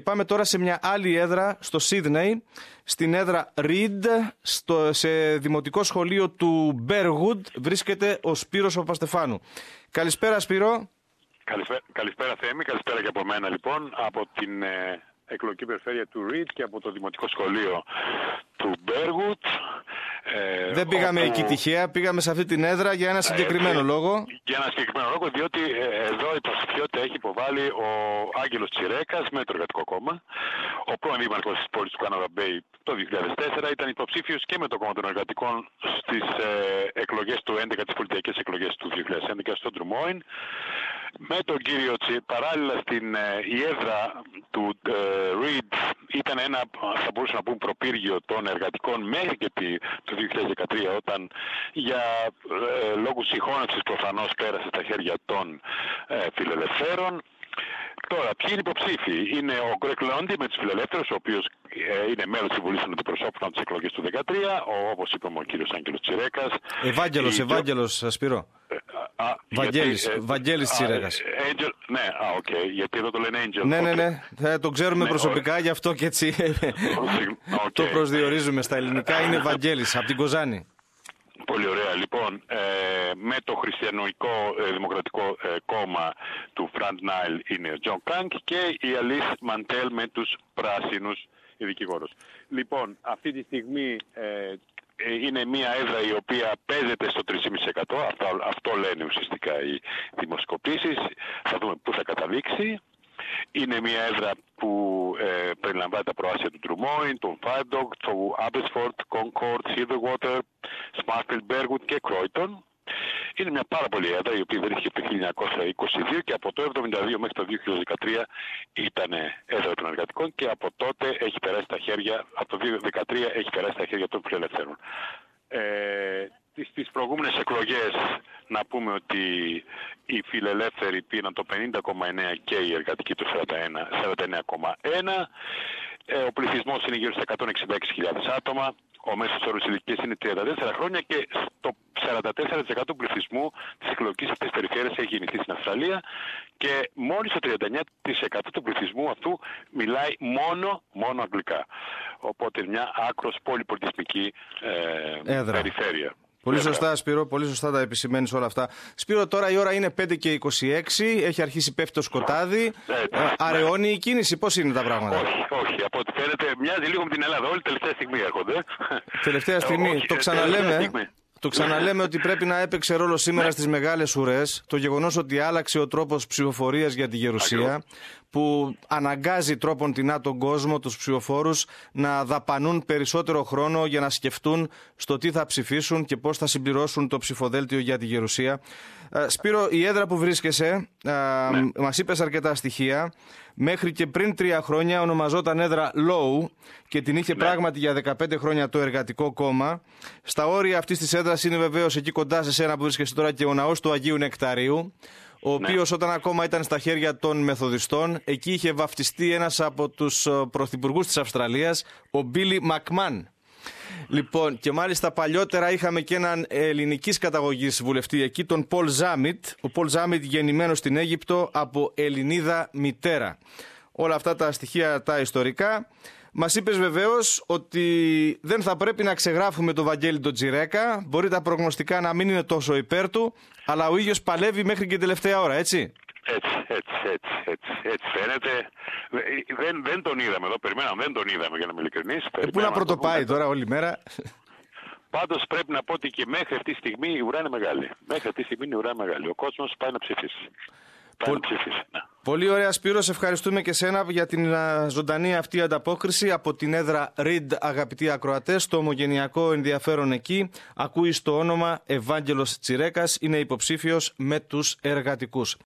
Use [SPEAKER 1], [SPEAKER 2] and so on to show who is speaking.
[SPEAKER 1] πάμε τώρα σε μια άλλη έδρα στο Σίδνεϊ, στην έδρα Reed, σε δημοτικό σχολείο του Bearwood, βρίσκεται ο Σπύρος Παπαστεφάνου. Καλησπέρα Σπύρο.
[SPEAKER 2] Καλησπέρα Θέμη, καλησπέρα και από μένα λοιπόν, από την εκλογική περιφέρεια του Reed και από το δημοτικό σχολείο του Bearwood.
[SPEAKER 1] Δεν πήγαμε εκεί τυχαία, πήγαμε σε αυτή την έδρα για ένα συγκεκριμένο λόγο.
[SPEAKER 2] Για ένα συγκεκριμένο λόγο, διότι εδώ υποψηφιότητα έχει υποβάλει ο Άγγελος Τσιρέκας με το Εργατικό Κόμμα. Ο πρώην δήμαρχος της πόλης του Canada Bay το 2004 ήταν υποψήφιος και με το Κόμμα των Εργατικών στις εκλογές του 11, τις πολιτικές εκλογές του 2011 στο Ντρουμόιν. Με τον κύριο παράλληλα η έδρα του Reed ήταν ένα, θα μπορούσα να πούμε, προπύργιο των εργατικών μέχρι και το 2013, όταν για λόγους συγχώνευσης προφανώς πέρασε στα χέρια των φιλελευθέρων. Τώρα, ποιοι είναι υποψήφοι? Είναι ο Γκρέγκ Λόντι με τους φιλελεύθερους, ο οποίος είναι μέλος της Βουλής των Αντιπροσώπων από τις εκλογές του 2013, όπως είπαμε ο κύριος Άγγελος Τσιρέκας.
[SPEAKER 1] Ευάγγελος, Σπύρο. Βαγγέλης Τσιρέκας.
[SPEAKER 2] Ναι, οκ, γιατί εδώ το λένε Angel.
[SPEAKER 1] Ναι, το ξέρουμε προσωπικά, γι' αυτό και έτσι το προσδιορίζουμε στα ελληνικά. Είναι Βαγγέλης, από την Κοζάνη.
[SPEAKER 2] Πολύ ωραία. Λοιπόν, με το Χριστιανοϊκό Δημοκρατικό Κόμμα του Front Nile είναι ο Τζον Κάνκ και η Αλίς Μαντέλ με τους Πράσινους, η δικηγόρος. Λοιπόν, αυτή τη στιγμή είναι μια έδρα η οποία παίζεται στο 3,5%. Αυτό λένε ουσιαστικά οι δημοσκοπήσεις. Θα δούμε πού θα καταλήξει. Είναι μια έδρα που περιλαμβάνει τα προάστια του Ντρουμόιν, τον Φάρντογκ, του Άμπεσφορντ, Κόνκορντ, Σίλβερουότερ, Σπάρφιλντ, Μπέργουτ και Κρόιτον. Είναι μια πάρα πολλή έδρα η οποία βρίσκεται το 1922 και από το 1972 μέχρι το 2013 ήταν έδρα των εργατικών και από τότε έχει περάσει στα χέρια, από το 2013 έχει περάσει στα χέρια των φιλελευθέρων. Στις προηγούμενες εκλογές να πούμε ότι οι φιλελεύθεροι πήραν το 50,9 και οι εργατικοί το 49,1. Ο πληθυσμός είναι γύρω στα 166.000 άτομα. Ο μέσος όρος ηλικίας είναι 34 χρόνια και το 44% του πληθυσμού της εκλογικής αυτής περιφέρειας έχει γεννηθεί στην Αυστραλία και μόλις το 39% του πληθυσμού αυτού μιλάει μόνο αγγλικά. Οπότε μια άκρως πολυπολιτισμική περιφέρεια.
[SPEAKER 1] Πολύ σωστά, Σπύρο, πολύ σωστά τα επισημαίνεις όλα αυτά. Σπύρο, τώρα η ώρα είναι 5:26, έχει αρχίσει, πέφτει το σκοτάδι. Αραιώνει η κίνηση, πώς είναι τα πράγματα?
[SPEAKER 2] Όχι, από ό,τι φαίνεται μοιάζει λίγο με την Ελλάδα. Όλοι τελευταία στιγμή έρχονται.
[SPEAKER 1] Τελευταία στιγμή, το ξαναλέμε ότι πρέπει να έπαιξε ρόλο σήμερα στις μεγάλες ουρές το γεγονός ότι άλλαξε ο τρόπος ψηφοφορίας για τη Γερουσία, που αναγκάζει τρόπον τεινά τον κόσμο, τους ψηφοφόρους, να δαπανούν περισσότερο χρόνο για να σκεφτούν στο τι θα ψηφίσουν και πώς θα συμπληρώσουν το ψηφοδέλτιο για τη Γερουσία. Σπύρο, η έδρα που βρίσκεσαι, μας είπες αρκετά στοιχεία. Μέχρι και πριν 3 χρόνια ονομαζόταν έδρα Low και την είχε πράγματι για 15 χρόνια το Εργατικό Κόμμα. Στα όρια αυτής της έδρας είναι βεβαίως εκεί κοντά σε σένα που βρίσκεσαι τώρα και ο ναός του Αγίου Νεκταρίου, ο οποίος όταν ακόμα ήταν στα χέρια των Μεθοδιστών, εκεί είχε βαφτιστεί ένας από τους πρωθυπουργούς της Αυστραλίας, ο Μπίλι Μακμάν. Λοιπόν, και μάλιστα παλιότερα είχαμε και έναν ελληνικής καταγωγής βουλευτή εκεί, τον Πολ Ζάμιτ. Ο Πολ Ζάμιτ γεννημένος στην Αίγυπτο από Ελληνίδα μητέρα. Όλα αυτά τα στοιχεία τα ιστορικά. Μας είπες βεβαίως ότι δεν θα πρέπει να ξεγράφουμε τον Βαγγέλη τον Τσιρέκα. Μπορεί τα προγνωστικά να μην είναι τόσο υπέρ του, αλλά ο ίδιος παλεύει μέχρι και την τελευταία ώρα, έτσι.
[SPEAKER 2] Έτσι φαίνεται. Δεν τον είδαμε εδώ, περιμέναμε, δεν τον είδαμε για να είμαι ειλικρινής.
[SPEAKER 1] Πού να πρωτοπάει τώρα όλη μέρα.
[SPEAKER 2] Πάντως πρέπει να πω ότι και μέχρι αυτή τη στιγμή η ουρά είναι μεγάλη. Ο κόσμος πάει να ψηφίσει.
[SPEAKER 1] Πολύ ωραία, Σπύρο, σε ευχαριστούμε και σένα για την ζωντανή αυτή ανταπόκριση από την έδρα Reed, αγαπητοί ακροατές. Το ομογενειακό ενδιαφέρον εκεί ακούει στο όνομα Ευάγγελος Τσιρέκας, είναι υποψήφιος με τους εργατικούς.